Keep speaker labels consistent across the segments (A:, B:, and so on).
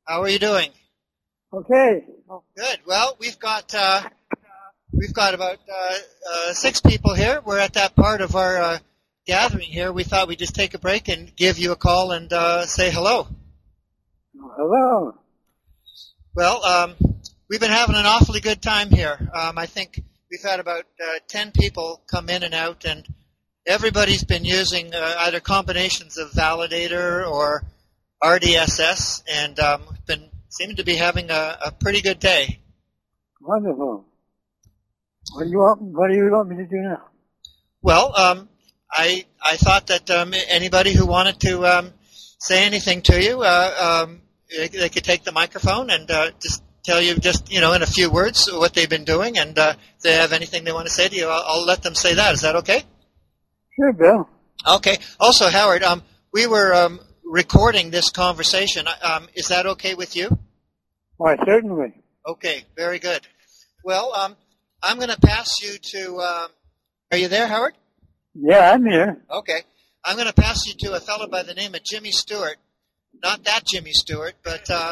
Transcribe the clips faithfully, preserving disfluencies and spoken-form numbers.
A: How are you doing?
B: Okay.
A: Good. Well, we've got uh, we've got about uh, uh, six people here. We're at that part of our uh, gathering here. We thought we'd just take a break and give you a call and uh, say hello.
B: Hello.
A: Well, um, we've been having an awfully good time here. Um, I think we've had about uh, ten people come in and out, and everybody's been using uh, either combinations of Validator or R D S S, and um, been seeming to be having a, a pretty good day.
B: Wonderful. What do you want? What do you want me to do now?
A: Well, um, I I thought that um, anybody who wanted to um, say anything to you, uh, um, they, they could take the microphone and uh, just tell you, just you know, in a few words, what they've been doing, and uh, if they have anything they want to say to you, I'll, I'll let them say that. Is that okay?
B: Sure, Bill.
A: Okay. Also, Howard, um, we were um, recording this conversation. Um, is that okay with you?
B: Why, certainly.
A: Okay, very good. Well, um, I'm going to pass you to, uh, are you there, Howard?
B: Yeah, I'm here.
A: Okay. I'm going to pass you to a fellow by the name of Jimmy Stewart. Not that Jimmy Stewart, but uh,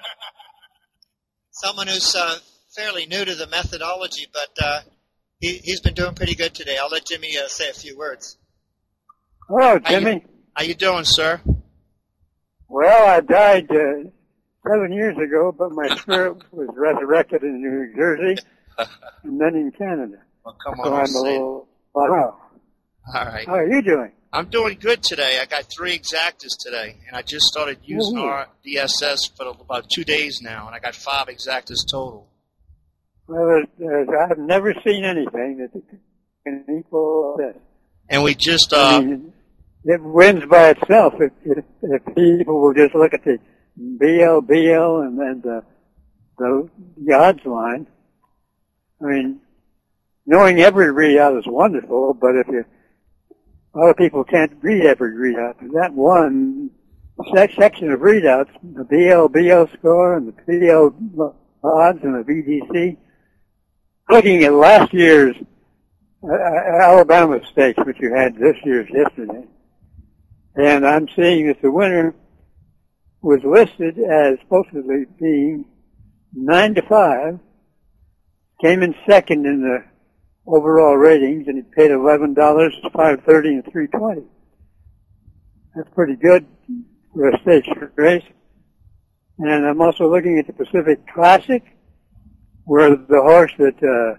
A: someone who's uh, fairly new to the methodology, but uh, he, he's been doing pretty good today. I'll let Jimmy uh, say a few words.
B: Hello, Jimmy.
A: How you, how you doing, sir?
B: Well, I died uh, seven years ago, but my spirit was resurrected in New Jersey and then in Canada.
C: Well, come
B: so
C: on,
B: I'm a little, wow.
C: All right.
B: How are you doing?
C: I'm doing good today. I got three exactas today, and I just started using
B: Ooh.
C: R D S S for about two days now, and I got five exactas total.
B: Well, there's, there's, I've never seen anything that can equal this.
C: And we just, uh,
B: I mean, it wins by itself if, if, if people will just look at the B L, B L, and then the, the, the odds line. I mean, knowing every readout is wonderful, but if you, a lot of people can't read every readout. That one sec- section of readouts, the B L, B L score, and the P L odds, and the V D C, looking at last year's uh, Alabama Stakes, which you had this year's yesterday, and I'm seeing that the winner was listed as supposedly being nine to five, came in second in the overall ratings, and he paid eleven dollars, five thirty, and three twenty. That's pretty good for a stakes race. And I'm also looking at the Pacific Classic, where the horse that uh,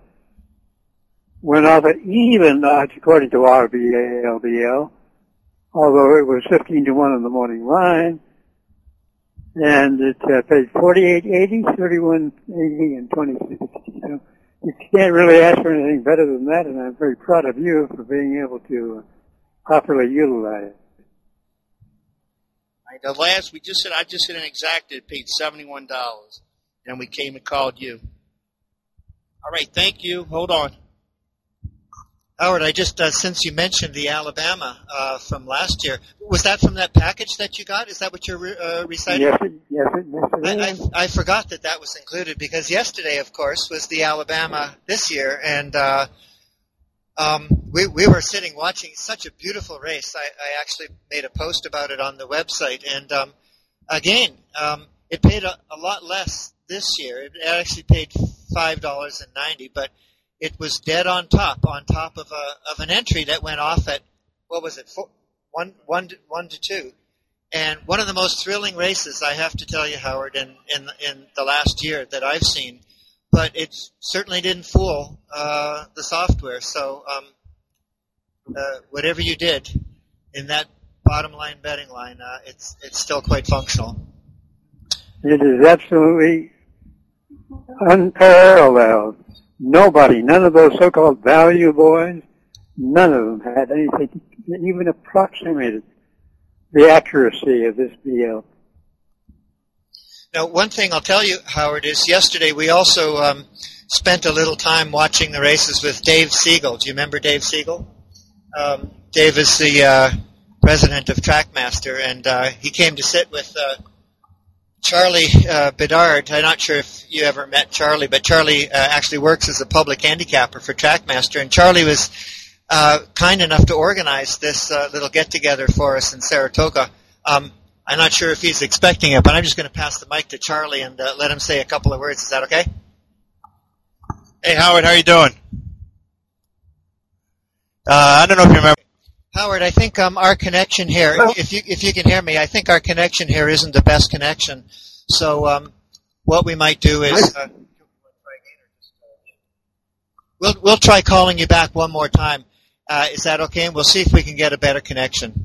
B: went off at even odds according to R B L B L, although it was fifteen to one in the morning line, and it uh, paid forty-eight eighty, thirty-one eighty, and twenty sixty. So you can't really ask for anything better than that, and I'm very proud of you for being able to properly utilize it.
C: the last, we just said, I just hit an exacta, it paid seventy-one dollars, and we came and called you. All right, thank you. Hold on.
A: Howard, I just, uh, since you mentioned the Alabama uh, from last year, was that from that package that you got? Is that what you're re- uh, reciting?
B: Yes, it, yes, it, yes it
A: I,
B: is.
A: I, I forgot that that was included, because yesterday, of course, was the Alabama this year, and uh, um, we, we were sitting watching such a beautiful race. I, I actually made a post about it on the website, and um, again, um, it paid a, a lot less this year. It actually paid five dollars and ninety cents, but it was dead on top, on top of a of an entry that went off at, what was it, four, one, one, to, one to two. And one of the most thrilling races, I have to tell you, Howard, in, in, in the last year that I've seen. But it certainly didn't fool uh, the software. So um, uh, whatever you did in that bottom line betting line, uh, it's it's still quite functional.
B: It is absolutely unparalleled. Nobody, none of those so-called value boys, none of them had anything that even approximated the accuracy of this B L.
A: Now, one thing I'll tell you, Howard, is yesterday we also um, spent a little time watching the races with Dave Siegel. Do you remember Dave Siegel? Um, Dave is the uh, president of Trackmaster, and uh, he came to sit with uh, Charlie uh, Bedard. I'm not sure if you ever met Charlie, but Charlie uh, actually works as a public handicapper for Trackmaster, and Charlie was uh, kind enough to organize this uh, little get-together for us in Saratoga. Um, I'm not sure if he's expecting it, but I'm just going to pass the mic to Charlie and uh, let him say a couple of words. Is that okay?
C: Hey, Howard, how you doing? Uh, I don't know if you remember.
A: Howard, I think um, our connection here, if you if you can hear me, I think our connection here isn't the best connection. So um, what we might do is uh, we'll we'll try calling you back one more time. Uh, is that okay? And we'll see if we can get a better connection.